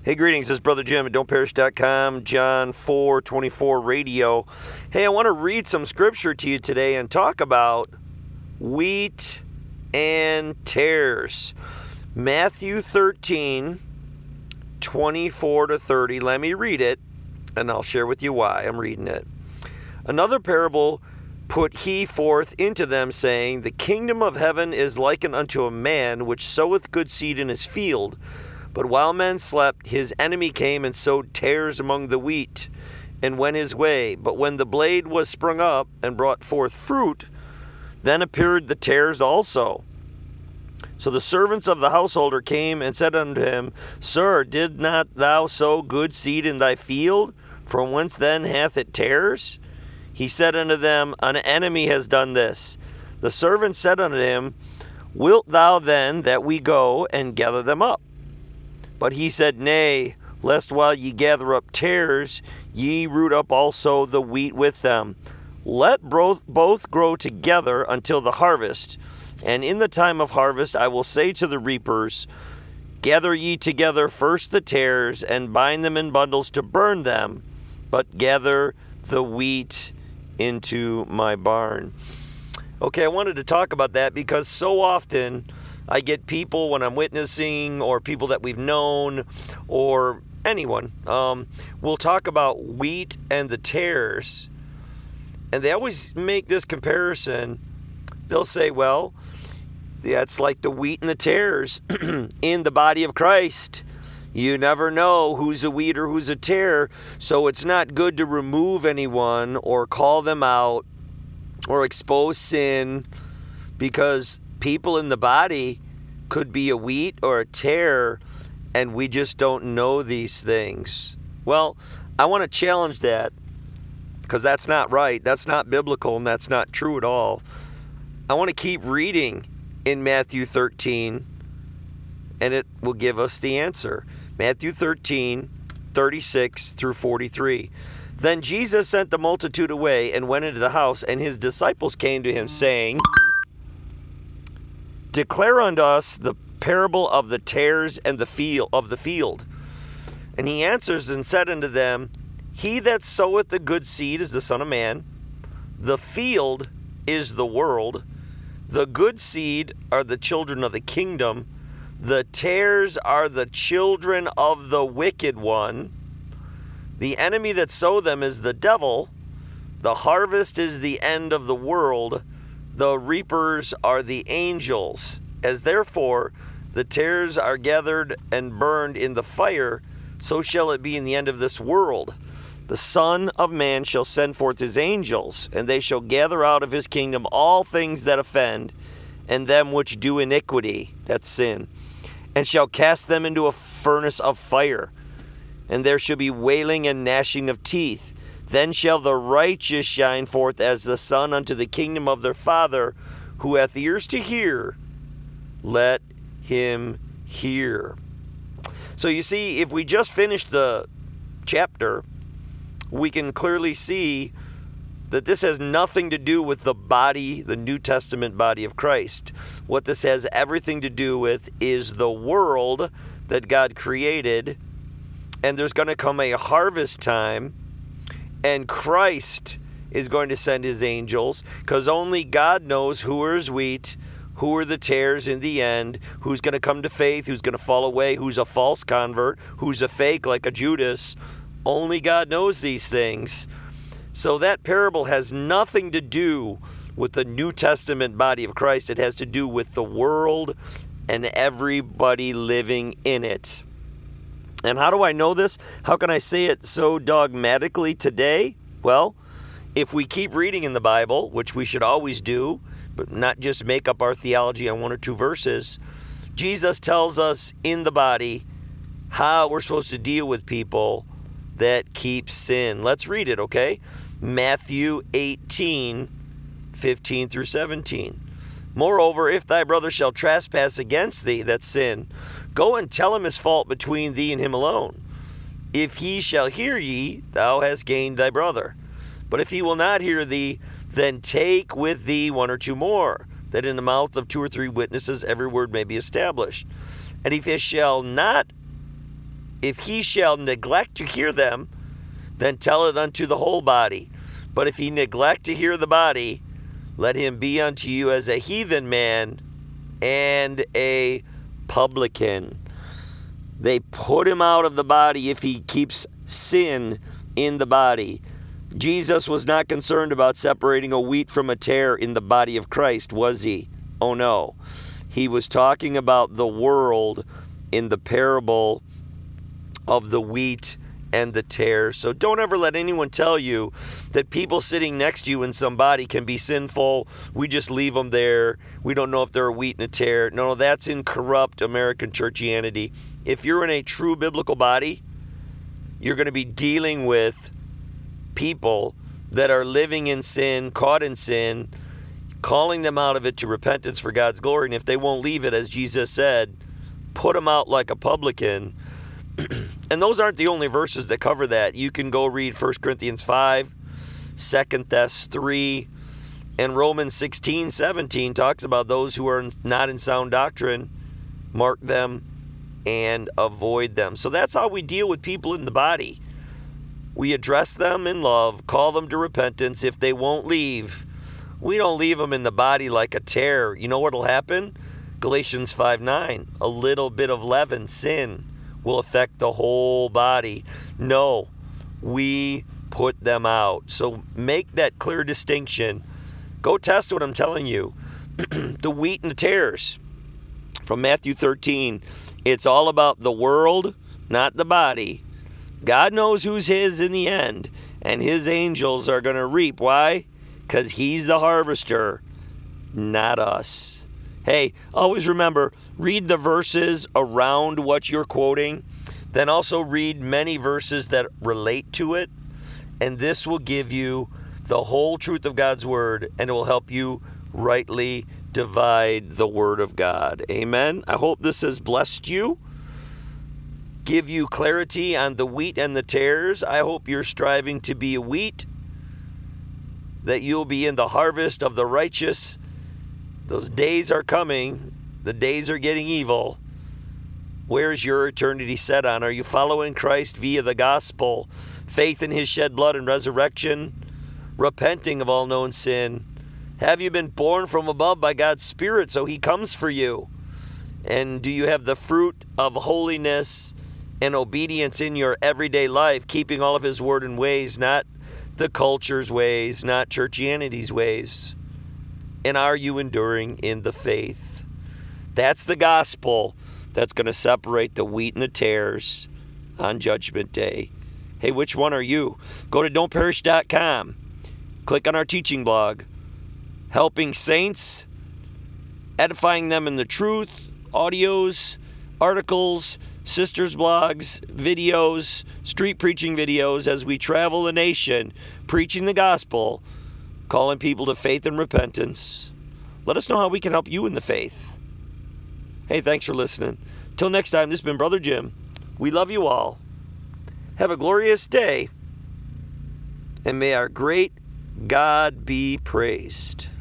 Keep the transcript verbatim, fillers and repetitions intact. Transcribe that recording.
Hey, greetings. This is Brother Jim at don't perish dot com, John four twenty-four radio. Hey, I want to read some scripture to you today and talk about wheat and tares. Matthew thirteen, twenty-four to thirty. Let me read it, and I'll share with you why I'm reading it. Another parable put he forth into them, saying, The kingdom of heaven is likened unto a man which soweth good seed in his field. But while men slept, his enemy came and sowed tares among the wheat, and went his way. But when the blade was sprung up and brought forth fruit, then appeared the tares also. So the servants of the householder came and said unto him, Sir, did not thou sow good seed in thy field? From whence then hath it tares? He said unto them, An enemy has done this. The servants said unto him, Wilt thou then that we go and gather them up? But he said, Nay, lest while ye gather up tares, ye root up also the wheat with them. Let both, both grow together until the harvest. And in the time of harvest I will say to the reapers, Gather ye together first the tares, and bind them in bundles to burn them, but gather the wheat into my barn. Okay, I wanted to talk about that because so often I get people when I'm witnessing, or people that we've known, or anyone, um, will talk about wheat and the tares. And they always make this comparison. They'll say, well, that's like the wheat and the tares in the body of Christ. You never know who's a wheat or who's a tare, so it's not good to remove anyone or call them out or expose sin, because people in the body could be a wheat or a tare, and we just don't know these things. Well, I want to challenge that, because that's not right, that's not biblical, and that's not true at all. I want to keep reading in Matthew thirteen, and it will give us the answer. Matthew thirteen, thirty-six through forty-three. Then Jesus sent the multitude away and went into the house, and his disciples came to him, saying, Declare unto us the parable of the tares and the field of the field. And he answers and said unto them, He that soweth the good seed is the Son of Man. The field is the world. The good seed are the children of the kingdom. The tares are the children of the wicked one. The enemy that sowed them is the devil. The harvest is the end of the world. The reapers are the angels. As therefore the tares are gathered and burned in the fire, so shall it be in the end of this world. The Son of Man shall send forth his angels, and they shall gather out of his kingdom all things that offend, and them which do iniquity, that's sin, and shall cast them into a furnace of fire. And there shall be wailing and gnashing of teeth. Then shall the righteous shine forth as the sun unto the kingdom of their Father. Who hath ears to hear, let him hear. So you see, if we just finished the chapter, we can clearly see that this has nothing to do with the body, the New Testament body of Christ. What this has everything to do with is the world that God created, and there's going to come a harvest time, and Christ is going to send his angels, because only God knows who are his wheat, who are the tares in the end, who's going to come to faith, who's going to fall away, who's a false convert, who's a fake like a Judas. Only God knows these things. So that parable has nothing to do with the New Testament body of Christ. It has to do with the world and everybody living in it. And how do I know this? How can I say it so dogmatically today? Well, if we keep reading in the Bible, which we should always do, but not just make up our theology on one or two verses, Jesus tells us in the body how we're supposed to deal with people that keep sin. Let's read it, okay? Matthew eighteen, fifteen through seventeen. Moreover, if thy brother shall trespass against thee, that's sin, go and tell him his fault between thee and him alone. If he shall hear ye, thou hast gained thy brother. But if he will not hear thee, then take with thee one or two more, that in the mouth of two or three witnesses every word may be established. And if he shall not If he shall neglect to hear them, then tell it unto the whole body. But if he neglect to hear the body, let him be unto you as a heathen man and a publican. They put him out of the body if he keeps sin in the body. Jesus was not concerned about separating a wheat from a tare in the body of Christ, was he? Oh no. He was talking about the world in the parable of the wheat and the tare. So don't ever let anyone tell you that people sitting next to you in some body can be sinful. We just leave them there. We don't know if they're a wheat and a tare. No, no, that's in corrupt American churchianity. If you're in a true biblical body, you're going to be dealing with people that are living in sin, caught in sin, calling them out of it to repentance for God's glory. And if they won't leave it, as Jesus said, put them out like a publican. And those aren't the only verses that cover that. You can go read First Corinthians five, Second Thess three, and Romans sixteen, seventeen talks about those who are not in sound doctrine. Mark them and avoid them. So that's how we deal with people in the body. We address them in love, call them to repentance. If they won't leave, we don't leave them in the body like a tare. You know what'll happen? Galatians five nine, a little bit of leaven, sin, will affect the whole body. No, we put them out. So make that clear distinction. Go test what I'm telling you. The wheat and the tares from Matthew thirteen. It's all about the world, not the body. God knows who's his in the end, and his angels are going to reap. Why? Because he's the harvester, not us. Hey, always remember, read the verses around what you're quoting, then also read many verses that relate to it, and this will give you the whole truth of God's word, and it will help you rightly divide the word of God. Amen. I hope this has blessed you, give you clarity on the wheat and the tares. I hope you're striving to be a wheat, that you'll be in the harvest of the righteous. Those days are coming. The days are getting evil. Where's your eternity set on? Are you following Christ via the gospel, faith in his shed blood and resurrection, repenting of all known sin? Have you been born from above by God's Spirit so he comes for you? And do you have the fruit of holiness and obedience in your everyday life, keeping all of his word and ways, not the culture's ways, not churchianity's ways? And are you enduring in the faith? That's the gospel that's going to separate the wheat and the tares on Judgment Day. Hey, which one are you? Go to don't perish dot com. Click on our teaching blog. Helping saints, edifying them in the truth, audios, articles, sisters' blogs, videos, street preaching videos as we travel the nation, preaching the gospel, calling people to faith and repentance. Let us know how we can help you in the faith. Hey, thanks for listening. Till next time, this has been Brother Jim. We love you all. Have a glorious day, and may our great God be praised.